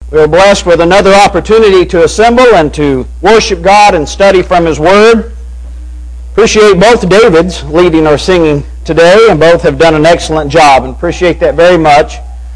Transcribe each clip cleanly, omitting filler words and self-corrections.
We are blessed with another opportunity to assemble and to worship God and study from His Word. Appreciate both Davids leading our singing today, and both have done an excellent job, and appreciate that very much.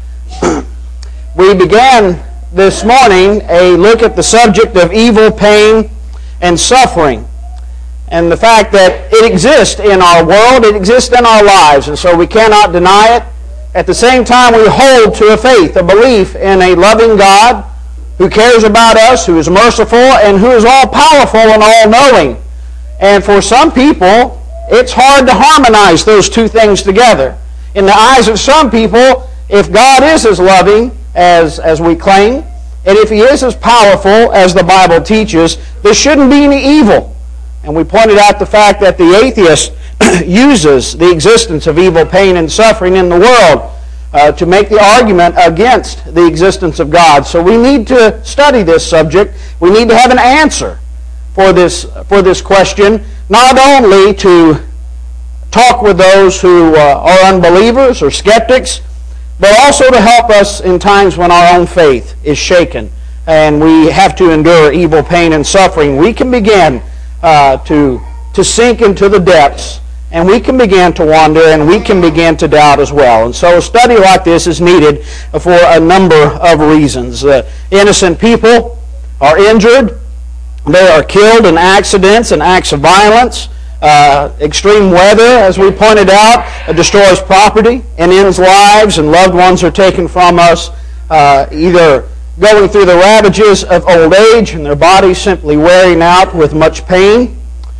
We began this morning a look at the subject of evil, pain, and suffering, and the fact that it exists in our world, it exists in our lives, and so we cannot deny it. At the same time, we hold to a faith, a belief in a loving God who cares about us, who is merciful, and who is all-powerful and all-knowing. And for some people, it's hard to harmonize those two things together. In the eyes of some people, if God is as loving as we claim, and if He is as powerful as the Bible teaches, there shouldn't be any evil. And we pointed out the fact that the atheist uses the existence of evil, pain, and suffering in the world to make the argument against the existence of God. So we need to study this subject. We need to have an answer for this question, not only to talk with those who are unbelievers or skeptics, but also to help us in times when our own faith is shaken and we have to endure evil, pain, and suffering. We can begin to sink into the depths, and we can begin to wander, and we can begin to doubt as well. And so a study like this is needed for a number of reasons. Innocent people are injured. They are killed in accidents and acts of violence. Extreme weather, as we pointed out, destroys property and ends lives, and loved ones are taken from us, either going through the ravages of old age and their bodies simply wearing out with much pain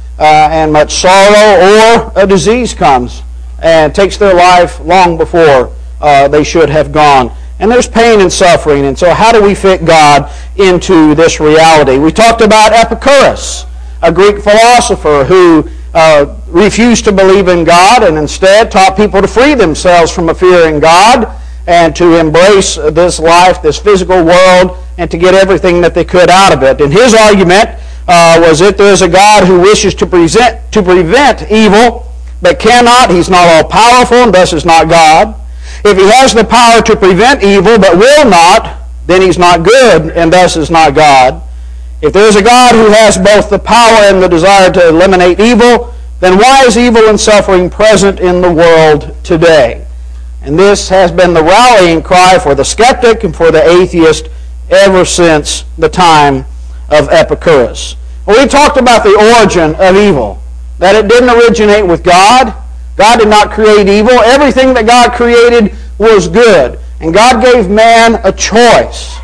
and much sorrow, or a disease comes and takes their life long before they should have gone. And there's pain and suffering. And so how do we fit God into this reality? We talked about Epicurus, a Greek philosopher who refused to believe in God and instead taught people to free themselves from a fear in God and to embrace this life, this physical world, and to get everything that they could out of it. And his argument was that there is a God who wishes to prevent evil, but cannot. He's not all-powerful, and thus is not God. If He has the power to prevent evil, but will not, then He's not good, and thus is not God. If there is a God who has both the power and the desire to eliminate evil, then why is evil and suffering present in the world today? And this has been the rallying cry for the skeptic and for the atheist ever since the time of Epicurus. Well, we talked about the origin of evil, that it didn't originate with God. God did not create evil. Everything that God created was good. And God gave man a choice.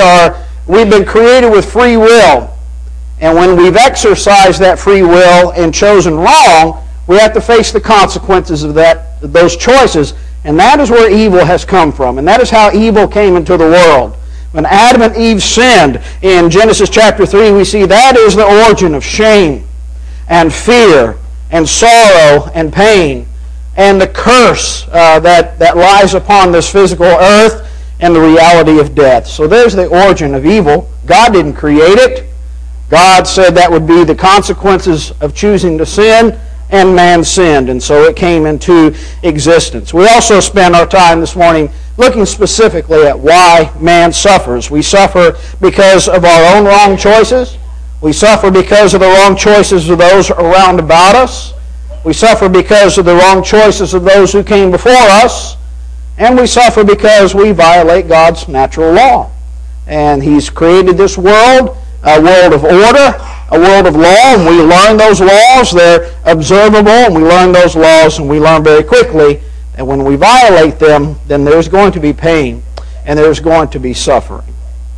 We've been created with free will. And when we've exercised that free will and chosen wrong, we have to face the consequences of those choices. And that is where evil has come from. And that is how evil came into the world. When Adam and Eve sinned in Genesis chapter 3, we see that is the origin of shame and fear and sorrow and pain and the curse that lies upon this physical earth and the reality of death. So there's the origin of evil. God didn't create it. God said that would be the consequences of choosing to sin, and man sinned, and so it came into existence. We also spent our time this morning looking specifically at why man suffers. We suffer because of our own wrong choices. We suffer because of the wrong choices of those around about us. We suffer because of the wrong choices of those who came before us. And we suffer because we violate God's natural law. And He's created this world, a world of order, a world of law, and we learn those laws. They're observable, and we learn those laws, and we learn very quickly that when we violate them, then there's going to be pain, and there's going to be suffering.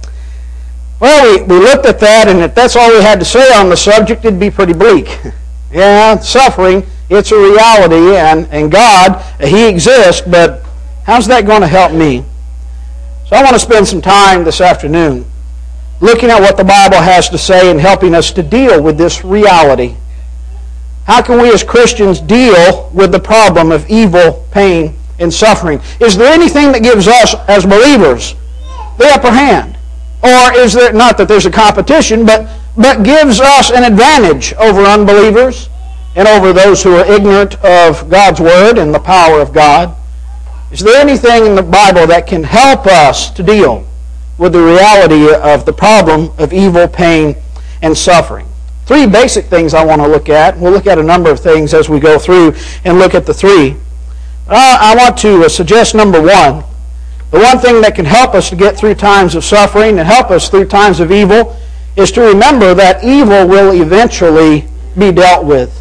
Well, we looked at that, and if that's all we had to say on the subject, it'd be pretty bleak. Yeah, suffering, it's a reality, and God, He exists, but how's that going to help me? So I want to spend some time this afternoon looking at what the Bible has to say and helping us to deal with this reality. How can we as Christians deal with the problem of evil, pain, and suffering? Is there anything that gives us as believers the upper hand? Or is there, not that there's a competition, but gives us an advantage over unbelievers and over those who are ignorant of God's Word and the power of God? Is there anything in the Bible that can help us to deal with the reality of the problem of evil, pain, and suffering. Three basic things I want to look at. We'll look at a number of things as we go through and look at the three. I want to suggest number one. The one thing that can help us to get through times of suffering and help us through times of evil is to remember that evil will eventually be dealt with.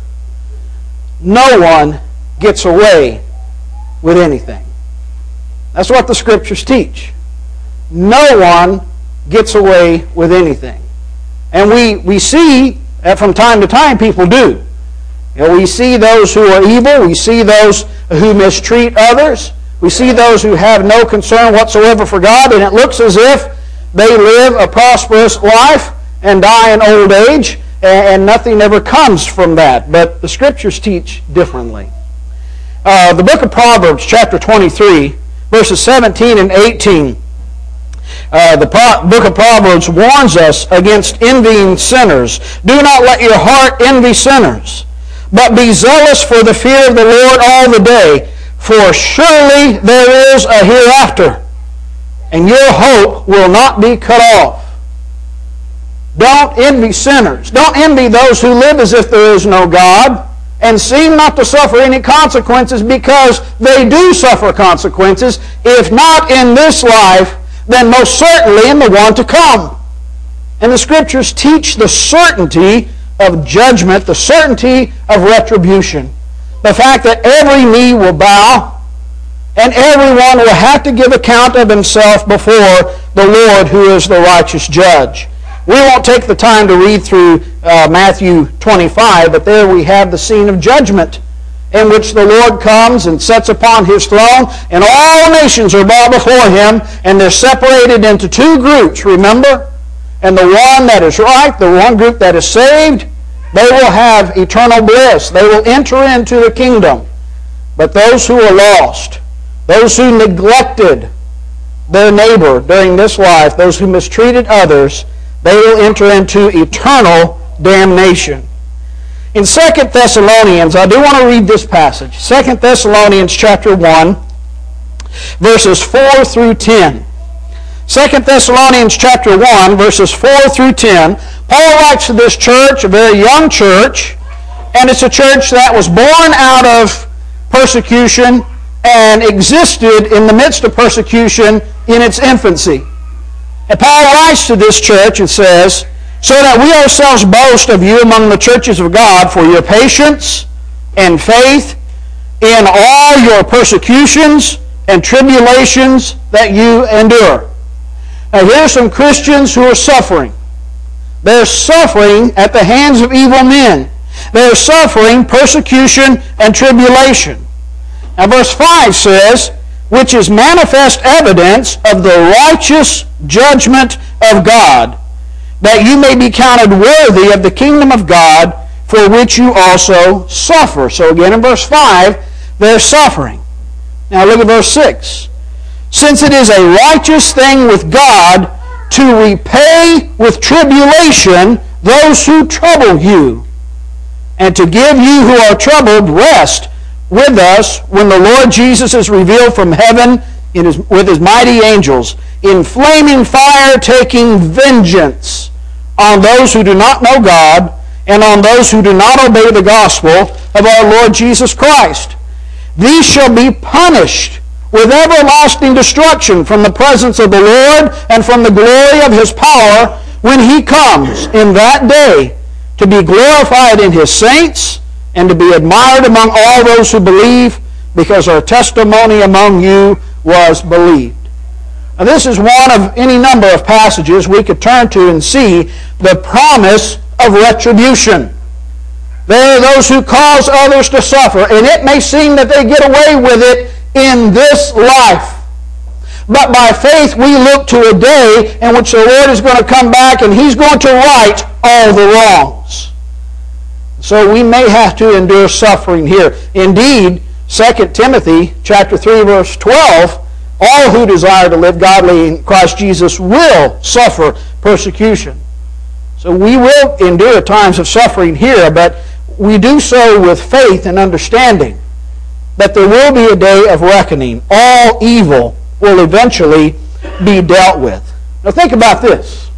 No one gets away with anything. That's what the Scriptures teach. No one gets away with anything. And we see that from time to time people do. We see those who are evil. We see those who mistreat others. We see those who have no concern whatsoever for God, and it looks as if they live a prosperous life and die in old age, and nothing ever comes from that. But the Scriptures teach differently. The book of Proverbs, chapter 23, verses 17 and 18, the book of Proverbs warns us against envying sinners. Do not let your heart envy sinners, but be zealous for the fear of the Lord all the day, for surely there is a hereafter, and your hope will not be cut off. Don't envy sinners. Don't envy those who live as if there is no God and seem not to suffer any consequences, because they do suffer consequences, if not in this life, then most certainly in the one to come. And the Scriptures teach the certainty of judgment, the certainty of retribution. The fact that every knee will bow and everyone will have to give account of himself before the Lord, who is the righteous judge. We won't take the time to read through Matthew 25, but there we have the scene of judgment in which the Lord comes and sits upon His throne, and all nations are brought before Him, and they're separated into two groups, remember? And the one that is right, the one group that is saved, they will have eternal bliss. They will enter into the kingdom. But those who are lost, those who neglected their neighbor during this life, those who mistreated others, they will enter into eternal damnation. In 2 Thessalonians, I do want to read this passage. 2 Thessalonians chapter 1, verses 4 through 10. 2 Thessalonians chapter 1, verses 4 through 10. Paul writes to this church, a very young church, and it's a church that was born out of persecution and existed in the midst of persecution in its infancy. And Paul writes to this church and says, so that we ourselves boast of you among the churches of God for your patience and faith in all your persecutions and tribulations that you endure. Now here are some Christians who are suffering. They're suffering at the hands of evil men. They're suffering persecution and tribulation. Now verse 5 says, which is manifest evidence of the righteous judgment of God, that you may be counted worthy of the kingdom of God, for which you also suffer. So again in verse 5, they're suffering. Now look at verse 6. Since it is a righteous thing with God to repay with tribulation those who trouble you, and to give you who are troubled rest with us when the Lord Jesus is revealed from heaven with His mighty angels, in flaming fire, taking vengeance on those who do not know God and on those who do not obey the gospel of our Lord Jesus Christ. These shall be punished with everlasting destruction from the presence of the Lord and from the glory of His power when He comes in that day to be glorified in His saints and to be admired among all those who believe, because our testimony among you was believed. Now this is one of any number of passages we could turn to and see the promise of retribution. There are those who cause others to suffer, and it may seem that they get away with it in this life. But by faith we look to a day in which the Lord is going to come back and He's going to right all the wrongs. So we may have to endure suffering here. Indeed, 2 Timothy chapter 3, verse 12, all who desire to live godly in Christ Jesus will suffer persecution. So we will endure times of suffering here, but we do so with faith and understanding that there will be a day of reckoning. All evil will eventually be dealt with. Now think about this.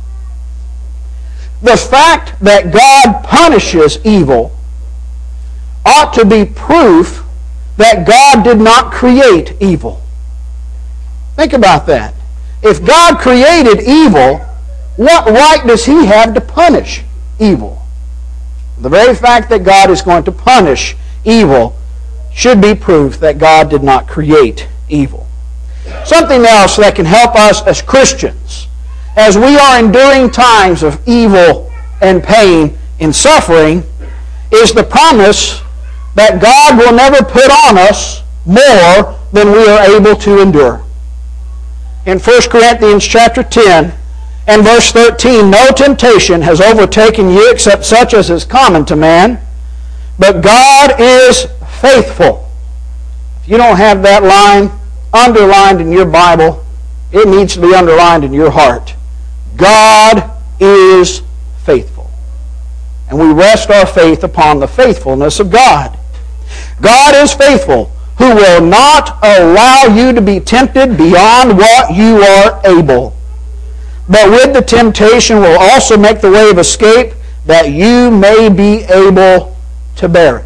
The fact that God punishes evil ought to be proof that God did not create evil. Think about that. If God created evil, what right does He have to punish evil? The very fact that God is going to punish evil should be proof that God did not create evil. Something else that can help us as Christians, as we are enduring times of evil and pain and suffering, is the promise that God will never put on us more than we are able to endure. In 1 Corinthians chapter 10 and verse 13, no temptation has overtaken you except such as is common to man, but God is faithful. If you don't have that line underlined in your Bible, it needs to be underlined in your heart. God is faithful. And we rest our faith upon the faithfulness of God. God is faithful, who will not allow you to be tempted beyond what you are able, but with the temptation will also make the way of escape, that you may be able to bear it.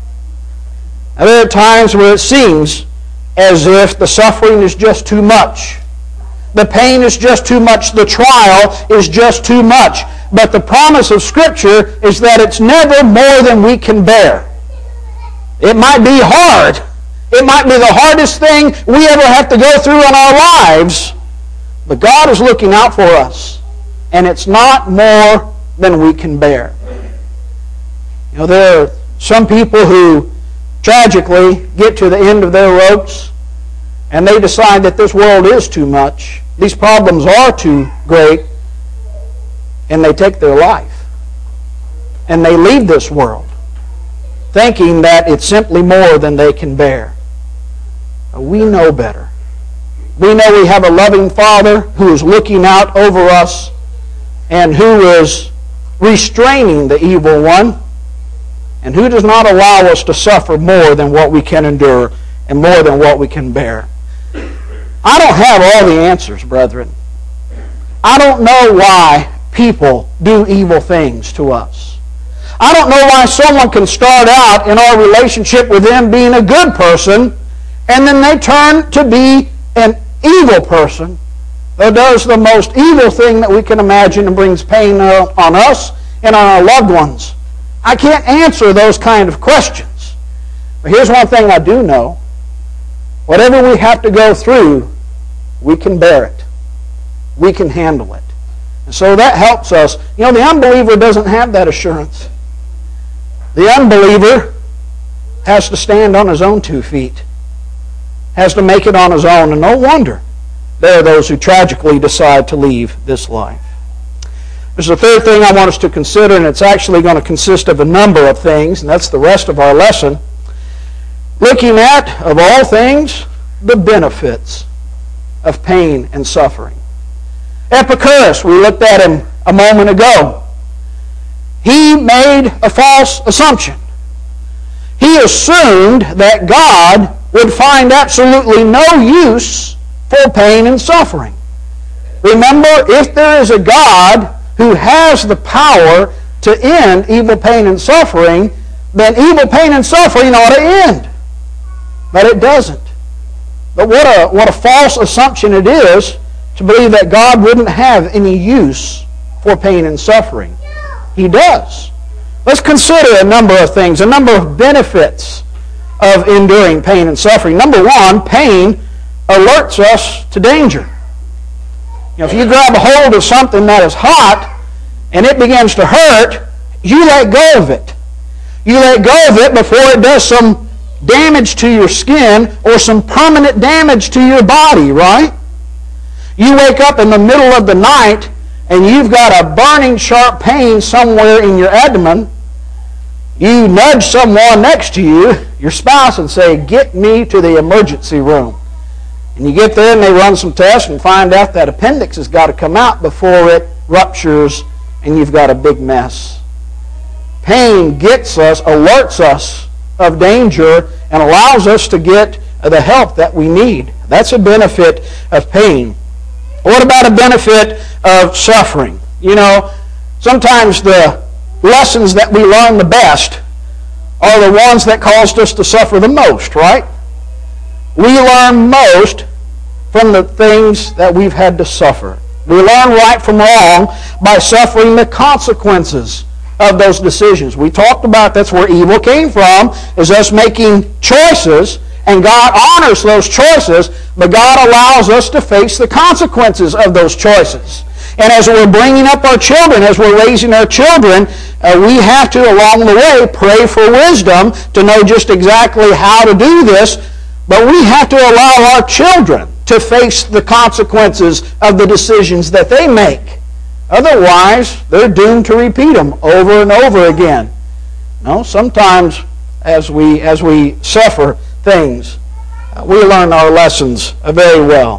Now, there are times where it seems as if the suffering is just too much. The pain is just too much. The trial is just too much. But the promise of Scripture is that it's never more than we can bear. It might be hard. It might be the hardest thing we ever have to go through in our lives. But God is looking out for us. And it's not more than we can bear. You know, there are some people who tragically get to the end of their ropes and they decide that this world is too much. These problems are too great. And they take their life. And they leave this world thinking that it's simply more than they can bear. But we know better. We know we have a loving Father who is looking out over us and who is restraining the evil one and who does not allow us to suffer more than what we can endure and more than what we can bear. I don't have all the answers, brethren. I don't know why people do evil things to us. I don't know why someone can start out in our relationship with them being a good person and then they turn to be an evil person that does the most evil thing that we can imagine and brings pain on us and on our loved ones. I can't answer those kind of questions. But here's one thing I do know. Whatever we have to go through, we can bear it. We can handle it. And so that helps us. You know, the unbeliever doesn't have that assurance. The unbeliever has to stand on his own 2 feet. Has to make it on his own. And no wonder there are those who tragically decide to leave this life. There's a third thing I want us to consider, and it's actually going to consist of a number of things, and that's the rest of our lesson. Looking at, of all things, the benefits of pain and suffering. Epicurus, we looked at him a moment ago. He made a false assumption. He assumed that God would find absolutely no use for pain and suffering. Remember, if there is a God who has the power to end evil, pain, and suffering, then evil, pain, and suffering ought to end. But it doesn't. But what a false assumption it is to believe that God wouldn't have any use for pain and suffering. He does. Let's consider a number of things, a number of benefits of enduring pain and suffering. Number one, pain alerts us to danger. You know, if you grab a hold of something that is hot and it begins to hurt, you let go of it. You let go of it before it does some damage to your skin or some permanent damage to your body, right? You wake up in the middle of the night and you've got a burning sharp pain somewhere in your abdomen. You nudge someone next to you, your spouse, and say, "Get me to the emergency room." And you get there and they run some tests and find out that appendix has got to come out before it ruptures and you've got a big mess. Pain gets us, alerts us of danger and allows us to get the help that we need. That's a benefit of pain. What about a benefit of suffering? You know, sometimes the lessons that we learn the best are the ones that caused us to suffer the most, right? We learn most from the things that we've had to suffer. We learn right from wrong by suffering the consequences of those decisions. We talked about that's where evil came from, is us making choices, and God honors those choices, but God allows us to face the consequences of those choices. And as we're bringing up our children, as we're raising our children, we have to, along the way, pray for wisdom to know just exactly how to do this, but we have to allow our children to face the consequences of the decisions that they make. Otherwise, they're doomed to repeat them over and over again. No, sometimes as we suffer things, we learn our lessons very well.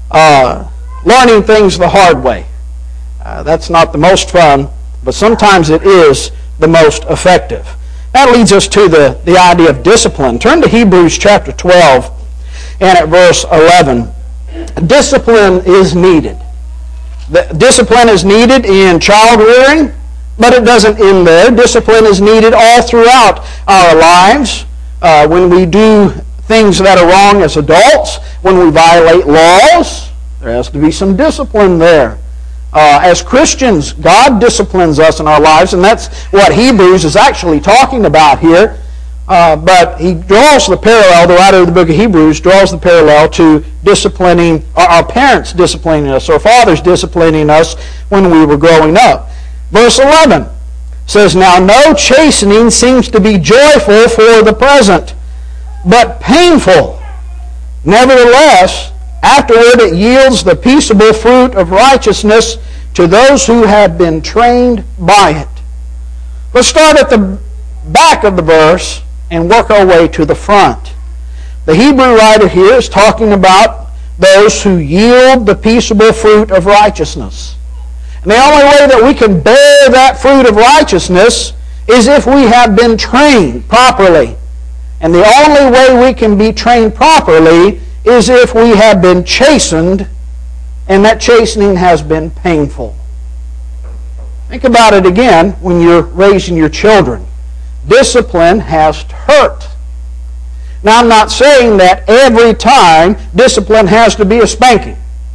Learning things the hard way. That's not the most fun, but sometimes it is the most effective. That leads us to the idea of discipline. Turn to Hebrews chapter 12 and at verse 11. Discipline is needed. Discipline is needed in child rearing, but it doesn't end there. Discipline is needed all throughout our lives. When we do things that are wrong as adults, when we violate laws, there has to be some discipline there. As Christians, God disciplines us in our lives, and that's what Hebrews is actually talking about here. But he draws the parallel, the writer of the book of Hebrews draws the parallel to disciplining, our parents disciplining us, or fathers disciplining us when we were growing up. Verse 11 says, "Now no chastening seems to be joyful for the present, but painful. Nevertheless, afterward it yields the peaceable fruit of righteousness to those who have been trained by it." Let's start at the back of the verse and work our way to the front. The Hebrew writer here is talking about those who yield the peaceable fruit of righteousness. And the only way that we can bear that fruit of righteousness is if we have been trained properly. And the only way we can be trained properly is if we have been chastened, and that chastening has been painful. Think about it again when you're raising your children. Discipline has hurt. Now, I'm not saying that every time discipline has to be a spanking,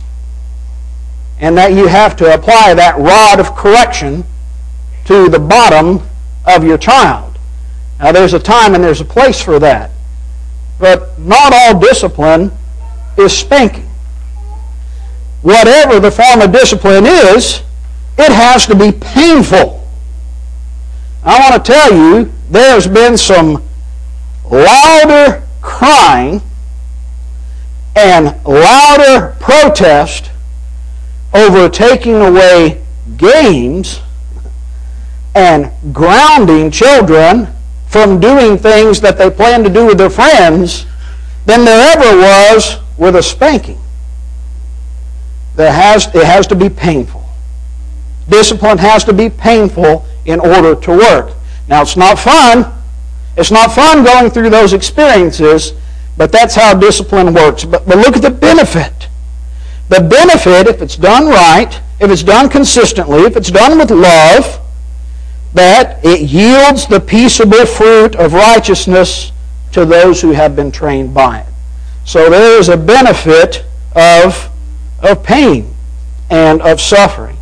and that you have to apply that rod of correction to the bottom of your child. Now, there's a time and there's a place for that. But not all discipline is spanking. Whatever the form of discipline is, it has to be painful. I want to tell you, there's been some louder crying and louder protest over taking away games and grounding children from doing things that they plan to do with their friends than there ever was with a spanking. It has to be painful. Discipline has to be painful in order to work. Now, it's not fun. It's not fun going through those experiences, but that's how discipline works. But look at the benefit. The benefit, if it's done right, if it's done consistently, if it's done with love, that it yields the peaceable fruit of righteousness to those who have been trained by it. So there is a benefit of pain and of suffering.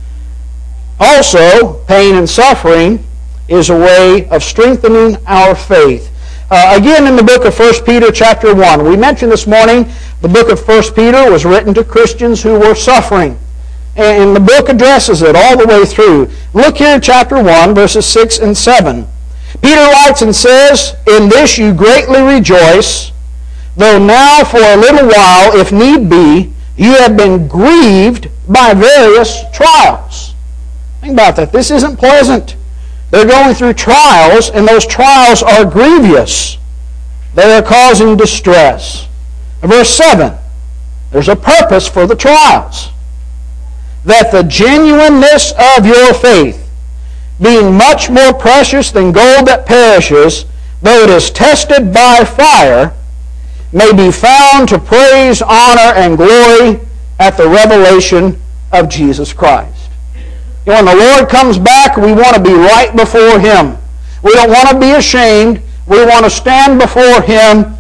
Also, pain and suffering is a way of strengthening our faith. Again, in the book of 1 Peter chapter 1, we mentioned this morning the book of 1 Peter was written to Christians who were suffering. And the book addresses it all the way through. Look here in chapter 1, verses 6 and 7. Peter writes and says, "In this you greatly rejoice, though now for a little while, if need be, you have been grieved by various trials." Think about that. This isn't pleasant. They're going through trials, and those trials are grievous. They are causing distress. Verse 7, there's a purpose for the trials. "That the genuineness of your faith, being much more precious than gold that perishes, though it is tested by fire, may be found to praise, honor, and glory at the revelation of Jesus Christ. When the Lord comes back, we want to be right before Him. We don't want to be ashamed. We want to stand before Him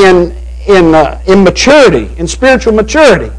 in maturity, in spiritual maturity.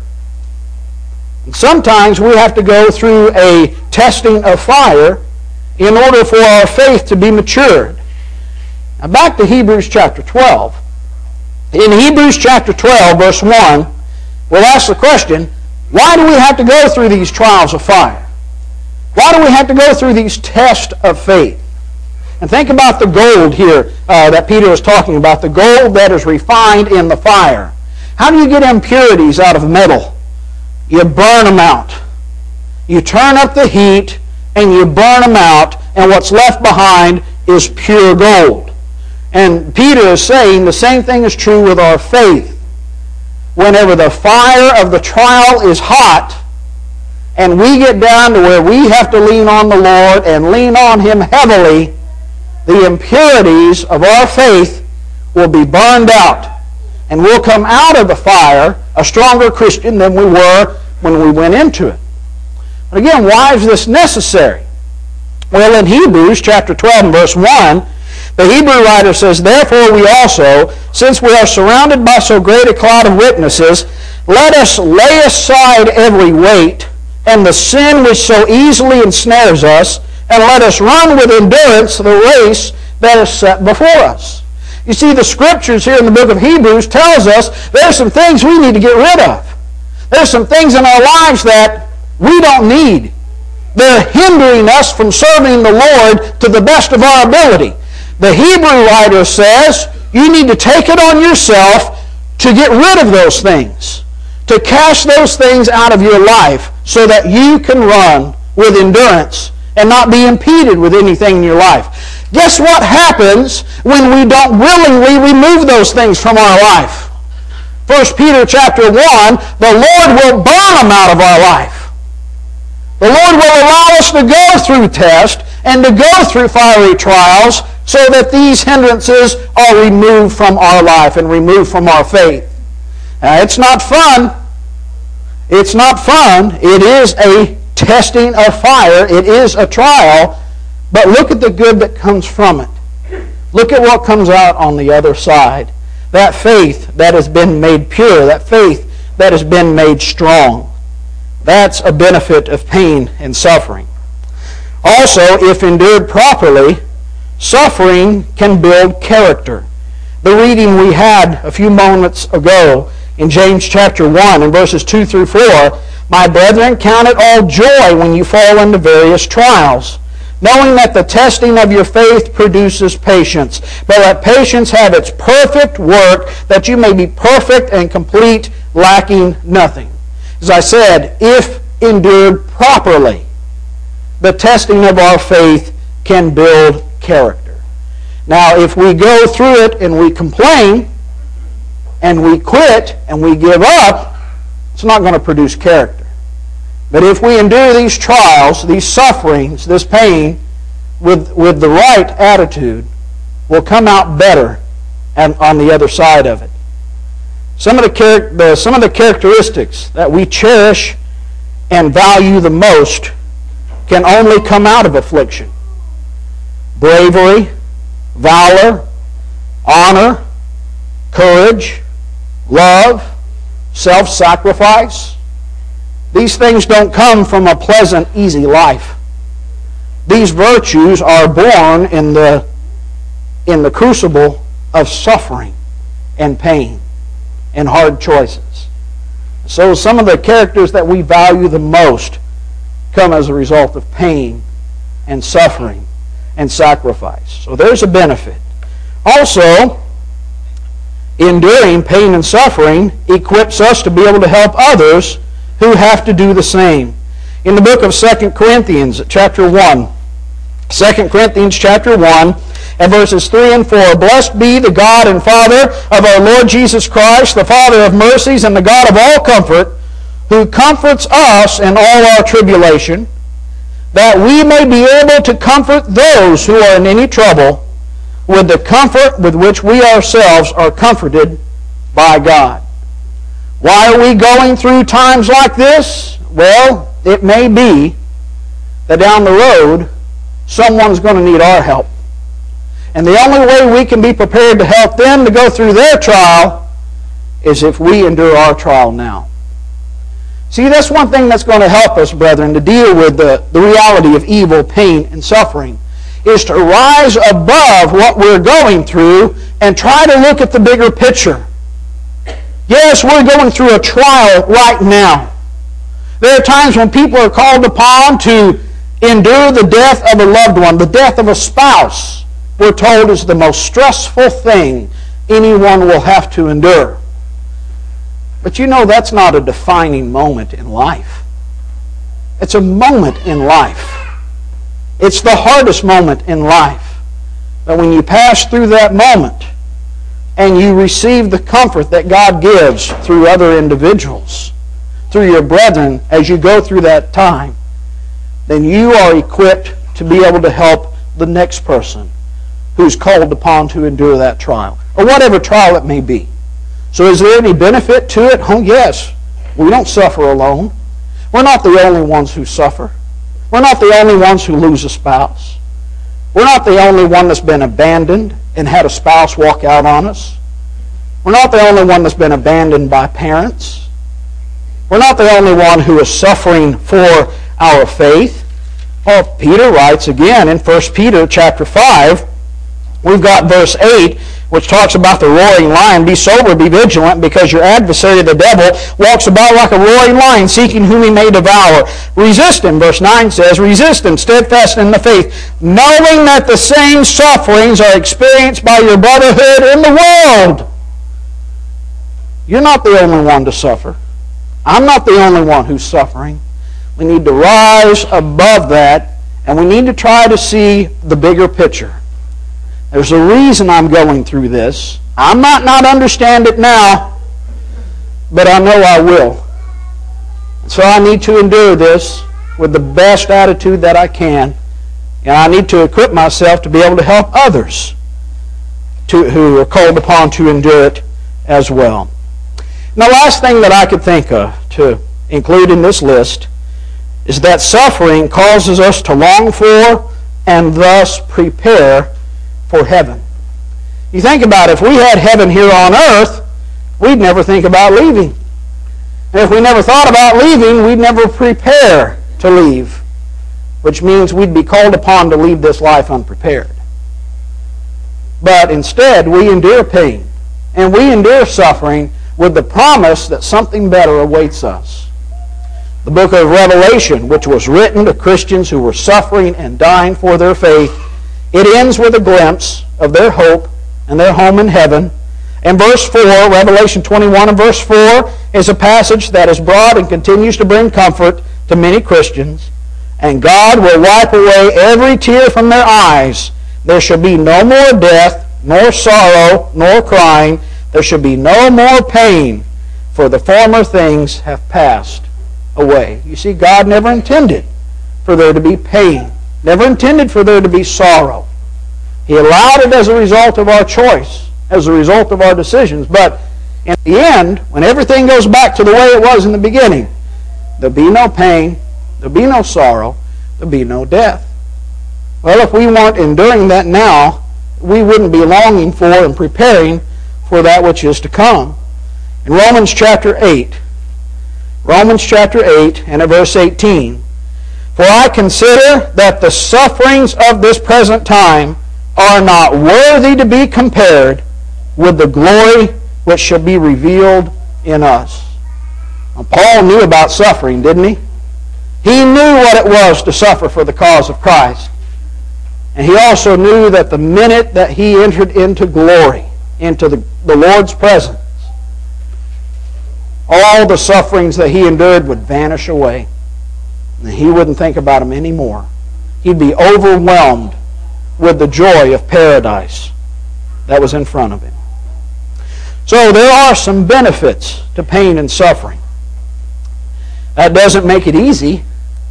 And sometimes we have to go through a testing of fire in order for our faith to be matured. Now back to Hebrews chapter 12. In Hebrews chapter 12, verse 1, we'll ask the question, why do we have to go through these trials of fire? Why do we have to go through these tests of faith? And think about the gold here that Peter was talking about, the gold that is refined in the fire. How do you get impurities out of metal? You burn them out. You turn up the heat and you burn them out, and what's left behind is pure gold. And Peter is saying the same thing is true with our faith. Whenever the fire of the trial is hot, and we get down to where we have to lean on the Lord and lean on Him heavily, the impurities of our faith will be burned out. And we'll come out of the fire a stronger Christian than we were when we went into it. But again, why is this necessary? Well, in Hebrews chapter 12 and verse 1, the Hebrew writer says, "Therefore we also, since we are surrounded by so great a cloud of witnesses, let us lay aside every weight and the sin which so easily ensnares us, and let us run with endurance the race that is set before us." You see, the Scriptures here in the book of Hebrews tells us there's some things we need to get rid of. There's some things in our lives that we don't need. They're hindering us from serving the Lord to the best of our ability. The Hebrew writer says you need to take it on yourself to get rid of those things, to cast those things out of your life so that you can run with endurance and not be impeded with anything in your life. Guess what happens when we don't willingly remove those things from our life? 1 Peter chapter 1, the Lord will burn them out of our life. The Lord will allow us to go through tests and to go through fiery trials so that these hindrances are removed from our life and removed from our faith. Now, it's not fun. It's not fun. It is a testing of fire. It is a trial. But look at the good that comes from it. Look at what comes out on the other side. That faith that has been made pure. That faith that has been made strong. That's a benefit of pain and suffering. Also, if endured properly, suffering can build character. The reading we had a few moments ago in James chapter 1 and verses 2 through 4, "My brethren, count it all joy when you fall into various trials, knowing that the testing of your faith produces patience. But let patience have its perfect work, that you may be perfect and complete, lacking nothing." As I said, if endured properly, the testing of our faith can build character. Now, if we go through it and we complain, and we quit, and we give up, it's not going to produce character. But if we endure these trials, these sufferings, this pain, with the right attitude, we'll come out better on the other side of it. Some of the characteristics that we cherish and value the most can only come out of affliction. Bravery, valor, honor, courage, love, self-sacrifice. These things don't come from a pleasant, easy life. These virtues are born in the crucible of suffering and pain and hard choices. So some of the characters that we value the most come as a result of pain and suffering and sacrifice. So there's a benefit. Also, enduring pain and suffering equips us to be able to help others who have to do the same. In the book of 2 Corinthians, chapter 1, 2 Corinthians chapter 1, and verses 3 and 4, "Blessed be the God and Father of our Lord Jesus Christ, the Father of mercies and the God of all comfort, who comforts us in all our tribulation, that we may be able to comfort those who are in any trouble with the comfort with which we ourselves are comforted by God." Why are we going through times like this? Well, it may be that down the road, someone's going to need our help. And the only way we can be prepared to help them to go through their trial is if we endure our trial now. See, that's one thing that's going to help us, brethren, to deal with the reality of evil, pain, and suffering, is to rise above what we're going through and try to look at the bigger picture. Yes, we're going through a trial right now. There are times when people are called upon to endure the death of a loved one, the death of a spouse, we're told is the most stressful thing anyone will have to endure. But you know that's not a defining moment in life. It's a moment in life. It's the hardest moment in life. But when you pass through that moment and you receive the comfort that God gives through other individuals, through your brethren as you go through that time, then you are equipped to be able to help the next person who's called upon to endure that trial, or whatever trial it may be. So is there any benefit to it? Oh, yes. We don't suffer alone. We're not the only ones who suffer. We're not the only ones who lose a spouse. We're not the only one that's been abandoned and had a spouse walk out on us. We're not the only one that's been abandoned by parents. We're not the only one who is suffering for our faith. Well, Peter writes again in 1 Peter chapter 5, we've got verse 8, which talks about the roaring lion. Be sober, be vigilant, because your adversary, the devil, walks about like a roaring lion, seeking whom he may devour. Resist him, verse 9 says, resist him, steadfast in the faith, knowing that the same sufferings are experienced by your brotherhood in the world. You're not the only one to suffer. I'm not the only one who's suffering. We need to rise above that, and we need to try to see the bigger picture. There's a reason I'm going through this. I might not understand it now, but I know I will. So I need to endure this with the best attitude that I can, and I need to equip myself to be able to help others who are called upon to endure it as well. Now, the last thing that I could think of to include in this list is that suffering causes us to long for and thus prepare for heaven. You think about it, if we had heaven here on earth, we'd never think about leaving. And if we never thought about leaving, we'd never prepare to leave, which means we'd be called upon to leave this life unprepared. But instead, we endure pain and we endure suffering with the promise that something better awaits us. The book of Revelation, which was written to Christians who were suffering and dying for their faith, it ends with a glimpse of their hope and their home in heaven. And verse 4, Revelation 21 and verse 4, is a passage that is broad and continues to bring comfort to many Christians. And God will wipe away every tear from their eyes. There shall be no more death, nor sorrow, nor crying. There shall be no more pain, for the former things have passed away. You see, God never intended for there to be pain, never intended for there to be sorrow. He allowed it as a result of our choice, as a result of our decisions. But in the end, when everything goes back to the way it was in the beginning, there'll be no pain, there'll be no sorrow, there'll be no death. Well, if we weren't enduring that now, we wouldn't be longing for and preparing for that which is to come. In Romans chapter 8 and at verse 18, for I consider that the sufferings of this present time are not worthy to be compared with the glory which shall be revealed in us. Now, Paul knew about suffering, didn't he? He knew what it was to suffer for the cause of Christ. And he also knew that the minute that he entered into glory, into the Lord's presence, all the sufferings that he endured would vanish away. And he wouldn't think about them anymore. He'd be overwhelmed with the joy of paradise that was in front of him. So there are some benefits to pain and suffering. That doesn't make it easy,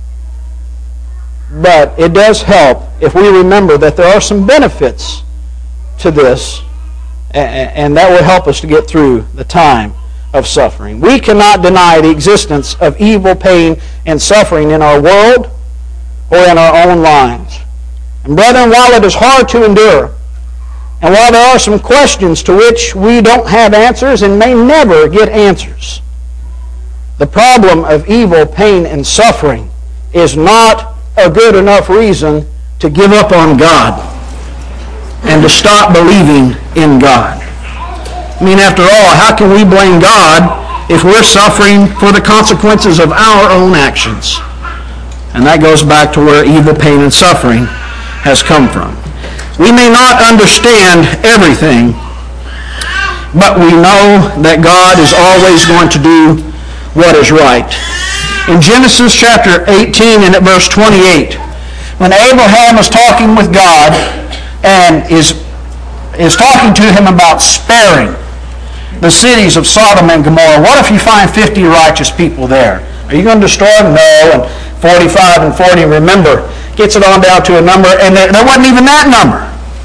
but it does help if we remember that there are some benefits to this, and that will help us to get through the time of suffering. We cannot deny the existence of evil, pain, and suffering in our world or in our own lives. And brethren, while it is hard to endure, and while there are some questions to which we don't have answers and may never get answers, the problem of evil, pain, and suffering is not a good enough reason to give up on God and to stop believing in God. I mean, after all, how can we blame God if we're suffering for the consequences of our own actions? And that goes back to where evil, pain, and suffering has come from. We may not understand everything, but we know that God is always going to do what is right. In Genesis chapter 18 and at verse 28, when Abraham is talking with God and is talking to him about sparing the cities of Sodom and Gomorrah, what if you find 50 righteous people there? Are you going to destroy them? No. And 45 and 40, remember, gets it on down to a number, and there wasn't even that number.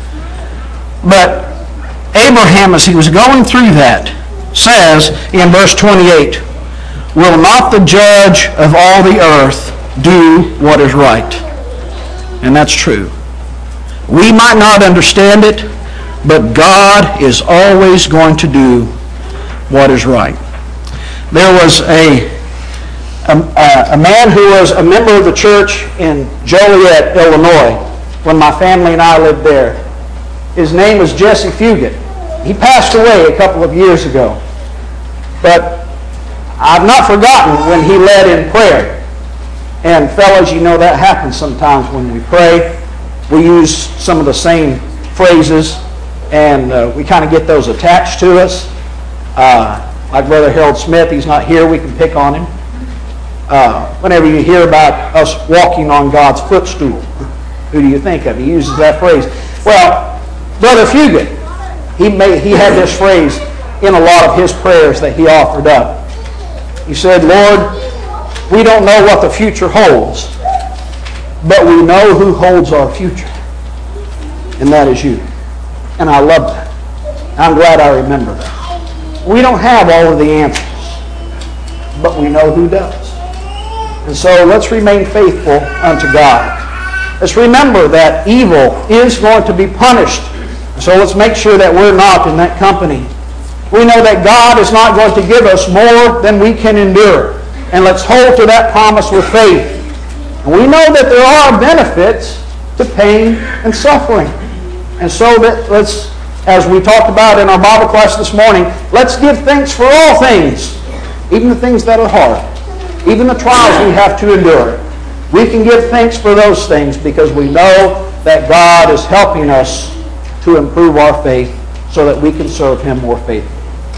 But Abraham, as he was going through that, says in verse 28, "Will not the judge of all the earth do what is right?" And that's true. We might not understand it, but God is always going to do what is right. There was a man who was a member of the church in Joliet, Illinois, when my family and I lived there. His name was Jesse Fugit. He passed away a couple of years ago. But I've not forgotten when he led in prayer. And fellows, you know that happens sometimes when we pray. We use some of the same phrases, and we kind of get those attached to us. Like Brother Harold Smith, he's not here, we can pick on him. Whenever you hear about us walking on God's footstool, who do you think of? He uses that phrase. Well, Brother Fugit, he had this phrase in a lot of his prayers that he offered up. He said, "Lord, we don't know what the future holds, but we know who holds our future, and that is you." And I love that. I'm glad I remember that. We don't have all of the answers, but we know who does. And so let's remain faithful unto God. Let's remember that evil is going to be punished. So let's make sure that we're not in that company. We know that God is not going to give us more than we can endure. And let's hold to that promise with faith. And we know that there are benefits to pain and suffering. And so that let's, as we talked about in our Bible class this morning, let's give thanks for all things, even the things that are hard, even the trials we have to endure. We can give thanks for those things because we know that God is helping us to improve our faith so that we can serve Him more faithfully.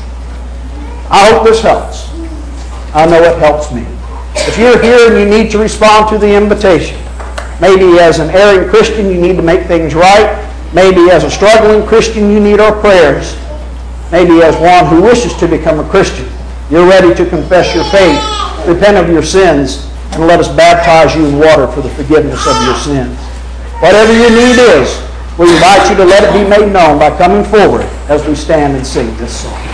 I hope this helps. I know it helps me. If you're here and you need to respond to the invitation, maybe as an erring Christian you need to make things right, maybe as a struggling Christian you need our prayers, maybe as one who wishes to become a Christian, you're ready to confess your faith, repent of your sins, and let us baptize you in water for the forgiveness of your sins. Whatever your need is, we invite you to let it be made known by coming forward as we stand and sing this song.